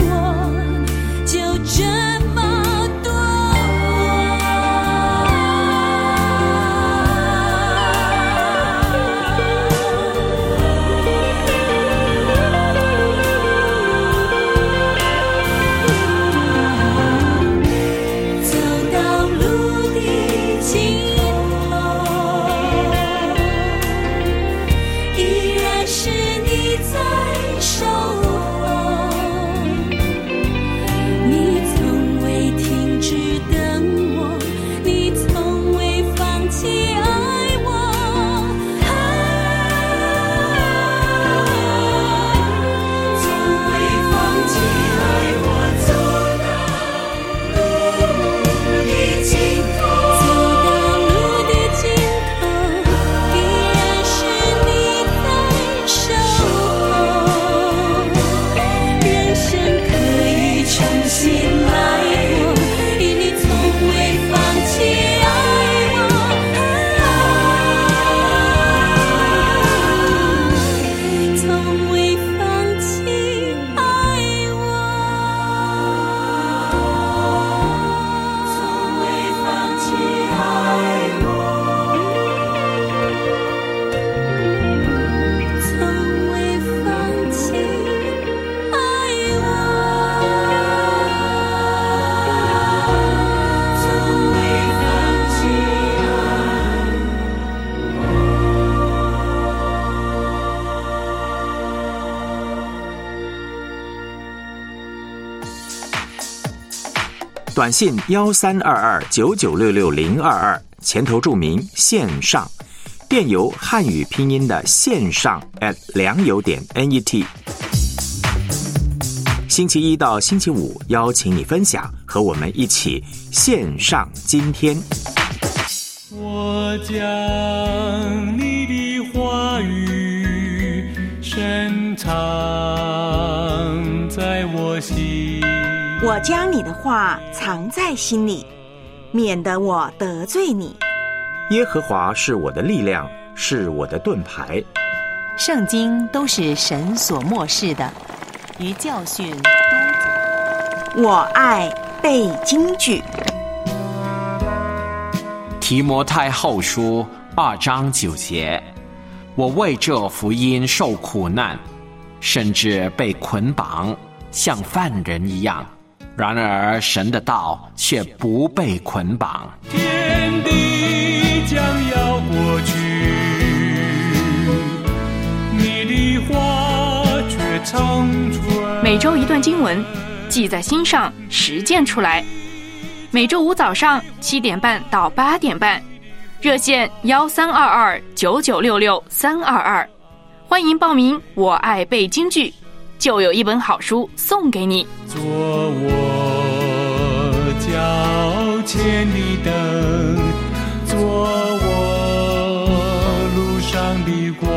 短信132299660022，前头注明线上，电邮汉语拼音的线上@良友.net。星期一到星期五邀请你分享，和我们一起线上今天。 我将你的话语深藏在我心， 我将你的话藏在心里，免得我得罪你。 耶和华是我的力量，是我的盾牌。 圣经都是神所默示的，于教训、督责。 我爱背金句。 提摩太后书2章9节，我为这福音受苦难，甚至被捆绑，像犯人一样。然而神的道却不被捆绑。 天地将要过去，你的话却长存。 每周一段经文，记在心上，实践出来。每周五早上7点半到8点半，热线132299662322，欢迎报名。我爱背京剧，就有一本好书送给你。 做我脚前的灯，做我路上的光。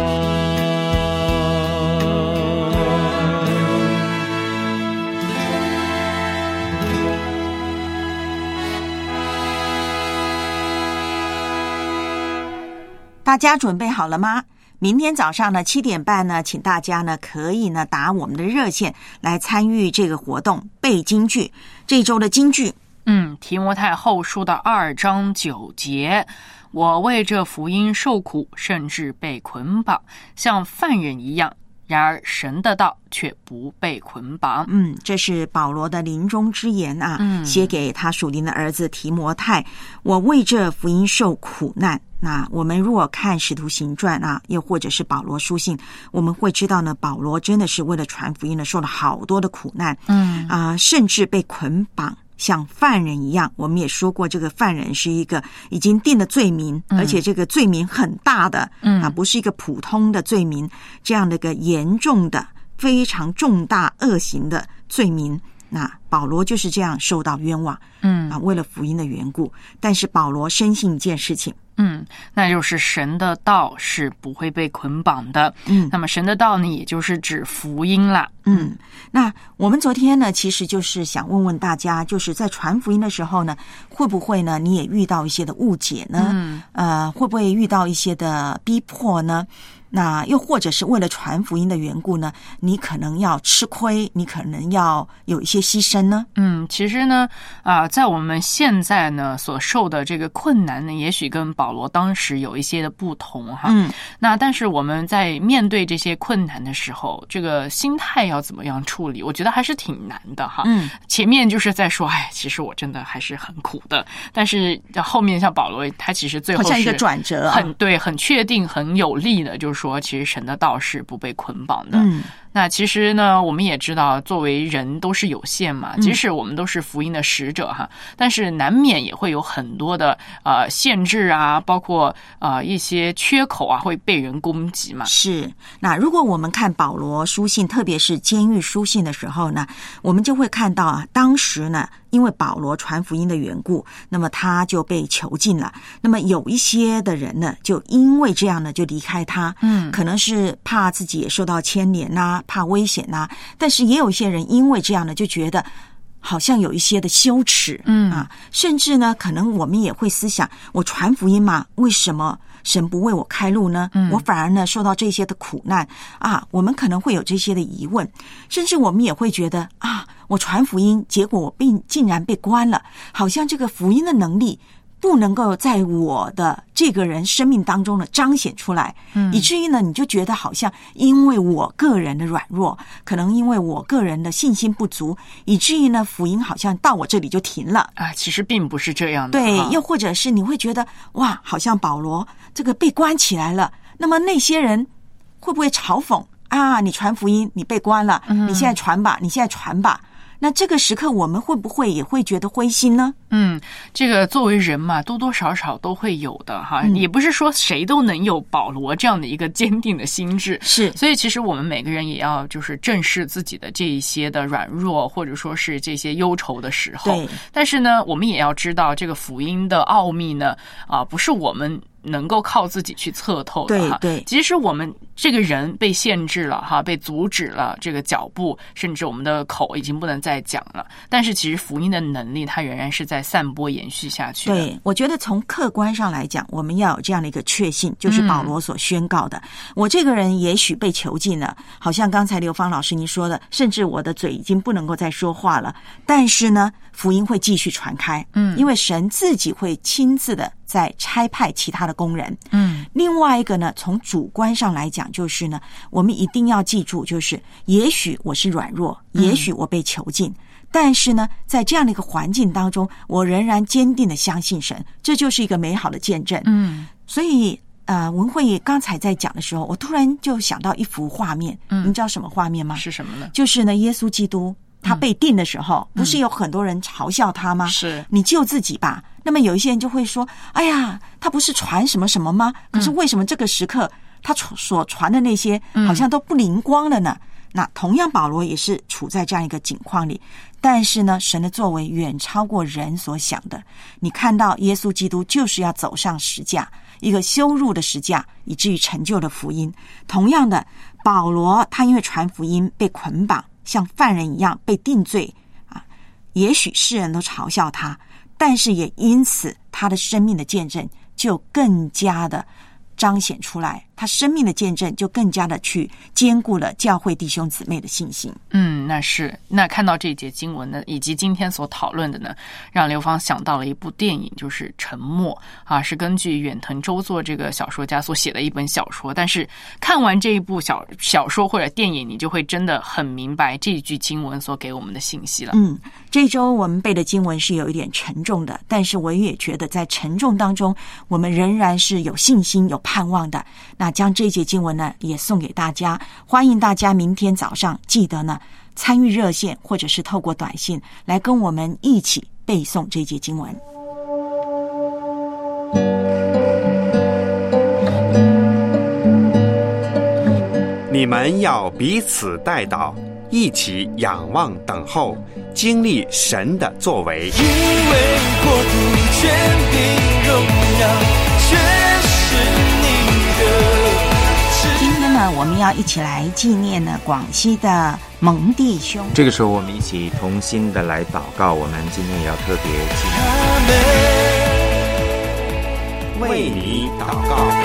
大家准备好了吗？明天早上呢7点半呢，请大家呢可以呢打我们的热线来参与这个活动，背京剧。这周的京剧， 提摩太后书的2章9节，我为这福音受苦，甚至被捆绑，像犯人一样。然而神的道却不被捆绑。 这是保罗的临终之言啊，写给他属灵的儿子提摩太，我为这福音受苦难。那我们如果看使徒行传啊，又或者是保罗书信，我们会知道呢，保罗真的是为了传福音呢，受了好多的苦难，甚至被捆绑，像犯人一样。我们也说过，这个犯人是一个已经定的罪名，而且这个罪名很大的，不是一个普通的罪名，这样的一个严重的、非常重大恶行的罪名。那保罗就是这样受到冤枉，为了福音的缘故。但是保罗深信一件事情， 那就是神的道是不会被捆绑的。那么神的道呢，也就是指福音啦。 那我们昨天呢，其实就是想问问大家，就是在传福音的时候呢，会不会呢，你也遇到一些的误解呢？会不会遇到一些的逼迫呢？那又或者是为了传福音的缘故呢，你可能要吃亏，你可能要有一些牺牲呢？ 其实呢，在我们现在呢所受的这个困难呢，也许跟保罗当时有一些的不同哈。那但是我们在面对这些困难的时候，这个心态要怎么样处理，我觉得还是挺难的哈。前面就是在说，其实我真的还是很苦的，但是后面像保罗，他其实最后是好像一个转折， 很确定、很有力的，就是说其实神的道是不被捆绑的。那其实呢，我们也知道作为人都是有限嘛，即使我们都是福音的使者哈，但是难免也会有很多的限制啊，包括一些缺口啊，会被人攻击嘛。 是。那如果我们看保罗书信，特别是监狱书信的时候呢，我们就会看到啊，当时呢，因为保罗传福音的缘故，那么他就被囚禁了。那么有一些的人呢，就因为这样呢，就离开他。可能是怕自己也受到牵连啊，怕危险啊。但是也有一些人因为这样呢，就觉得好像有一些的羞耻，甚至呢，可能我们也会思想，我传福音嘛，为什么神不为我开路呢？我反而呢受到这些的苦难啊，我们可能会有这些的疑问，甚至我们也会觉得我传福音，结果我竟然被关了，好像这个福音的能力不能够在我的这个人生命当中呢彰显出来，以至于呢你就觉得好像因为我个人的软弱，可能因为我个人的信心不足，以至于呢福音好像到我这里就停了其实并不是这样的。 对，又或者是你会觉得哇，好像保罗这个被关起来了，那么那些人会不会嘲讽你传福音你被关了，你现在传吧，你现在传吧。 那这个时刻我们会不会也会觉得灰心呢？ 这个作为人嘛，多多少少都会有的哈，也不是说谁都能有保罗这样的一个坚定的心智， 是， 所以其实我们每个人也要就是正视自己的这一些的软弱，或者说是这些忧愁的时候。 对， 但是呢，我们也要知道这个福音的奥秘呢，不是我们能够靠自己去测透的哈。 对， 即使我们这个人被限制了哈，被阻止了这个脚步，甚至我们的口已经不能再讲了，但是其实福音的能力它仍然是在散播延续下去的。 对，我觉得从客观上来讲，我们要有这样的一个确信，就是保罗所宣告的，我这个人也许被囚禁了，好像刚才刘芳老师您说的，甚至我的嘴已经不能够再说话了，但是呢，福音会继续传开，因为神自己会亲自的在差派其他的工人。另外一个呢，从主观上来讲，就是呢，我们一定要记住，就是也许我是软弱，也许我被囚禁，但是呢，在这样的一个环境当中，我仍然坚定的相信神，这就是一个美好的见证。所以文慧刚才在讲的时候，我突然就想到一幅画面，您知道什么画面吗？ 是什么呢？ 就是呢，耶稣基督他被钉的时候，不是有很多人嘲笑他吗？ 是， 你救自己吧。那么有一些人就会说，哎呀，他不是传什么什么吗？可是为什么这个时刻他所传的那些好像都不灵光了呢？那同样保罗也是处在这样一个境况里，但是呢，神的作为远超过人所想的。你看到耶稣基督就是要走上十架，一个羞辱的十架，以至于成就了福音。同样的，保罗他因为传福音被捆绑，像犯人一样被定罪啊，也许世人都嘲笑他，但是也因此他的生命的见证就更加的彰显出来，他生命的见证就更加的去兼顾了教会弟兄姊妹的信心。 那看到这一节经文呢，以及今天所讨论的呢，让刘芳想到了一部电影，就是《沉默》啊，是根据远藤周作这个小说家所写的一本小说。但是看完这一部小说或者电影，你就会真的很明白这一句经文所给我们的信息了。 这周我们背的经文是有一点沉重的，但是我也觉得在沉重当中，我们仍然是有信心、有盼望的。那将这一节经文呢，也送给大家，欢迎大家明天早上记得呢参与热线，或者是透过短信来跟我们一起背诵这一节经文。 你们要彼此代祷，一起仰望等候，经历神的作为。 因为国度、权柄、荣耀全是你的。 今天呢，我们要一起来纪念呢广西的蒙弟兄。 这个时候，我们一起同心的来祷告。我们今天也要特别纪念， 为你祷告。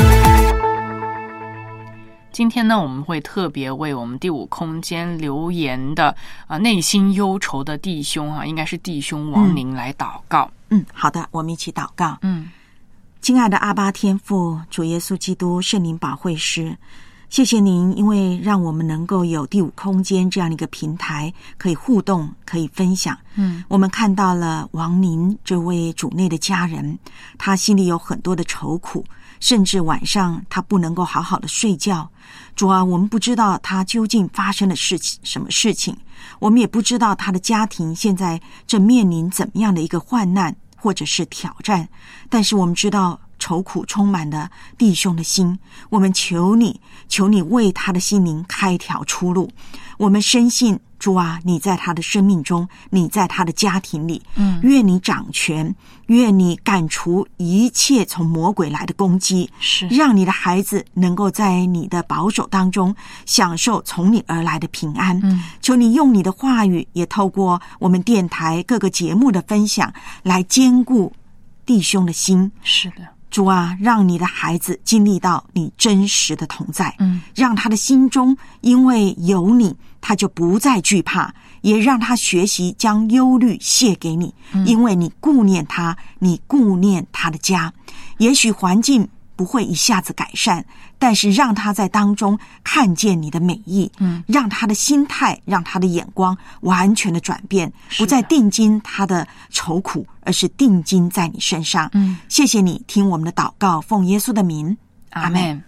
今天呢，我们会特别为我们第五空间留言的内心忧愁的弟兄应该是弟兄王宁来祷告。 好的，我们一起祷告。亲爱的阿爸天父，主耶稣基督圣灵保惠师，谢谢您，因为让我们能够有第五空间这样的一个平台，可以互动，可以分享。我们看到了王宁这位主内的家人，他心里有很多的愁苦，甚至晚上他不能够好好的睡觉。主啊，我们不知道他究竟发生了什么事情，我们也不知道他的家庭现在正面临怎么样的一个患难或者是挑战，但是我们知道愁苦充满了弟兄的心，我们求你为他的心灵开条出路。我们深信主啊，你在他的生命中，你在他的家庭里，愿你掌权，愿你赶除一切从魔鬼来的攻击，让你的孩子能够在你的保守当中享受从你而来的平安。求你用你的话语，也透过我们电台各个节目的分享，来兼顾弟兄的心。 是的， 主啊，让你的孩子经历到你真实的同在，让他的心中因为有你，他就不再惧怕，也让他学习将忧虑卸给你，因为你顾念他，你顾念他的家。也许环境不会一下子改善，但是让他在当中看见你的美意，让他的心态，让他的眼光完全的转变，不再定睛他的愁苦，而是定睛在你身上。谢谢你听我们的祷告，奉耶稣的名，阿们。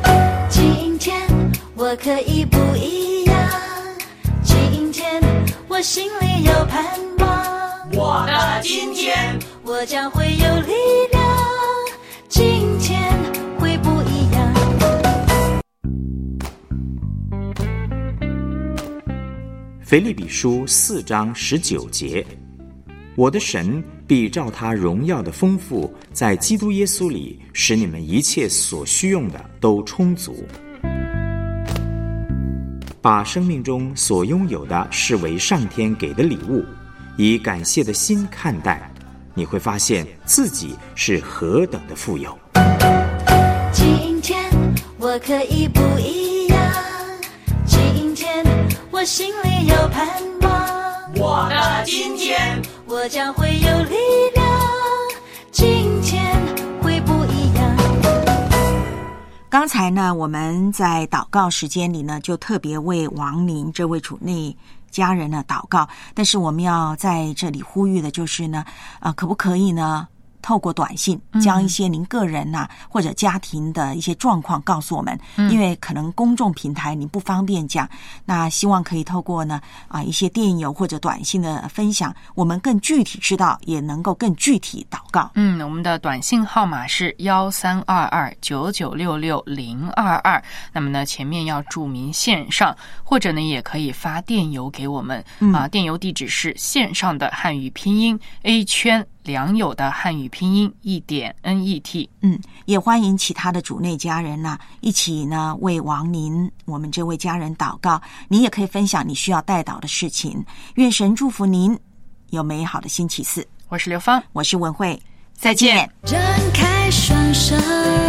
今天我可以不一样，今天我我心里有盼望。 我的今天， 我将会有力量，今天会不一样。 腓立比书4章19节，我的神必照他荣耀的丰富，在基督耶稣里，使你们一切所需用的都充足。把生命中所拥有的视为上天给的礼物，以感谢的心看待，你会发现自己是何等的富有。 今天我可以不一样，今天我心里有盼望。 我的今天， 我将会有力量，今天会不一样。 刚才呢，我们在祷告时间里呢，就特别为王宁这位主内家人呢祷告。但是我们要在这里呼吁的就是呢，可不可以呢，透过短信将一些您个人或者家庭的一些状况告诉我们，因为可能公众平台您不方便讲，那希望可以透过呢一些电邮或者短信的分享，我们更具体知道，也能够更具体祷告。 我们的短信号码是132299660022，那么呢前面要注明线上，或者呢也可以发电邮给我们电邮地址是线上的汉语拼音 A 圈良友的汉语拼音1.net。 也欢迎其他的主内家人一起呢为王您我们这位家人祷告。你也可以分享你需要代祷的事情。愿神祝福您有美好的星期四。 我是刘芳， 我是文慧， 再见。 张开双手。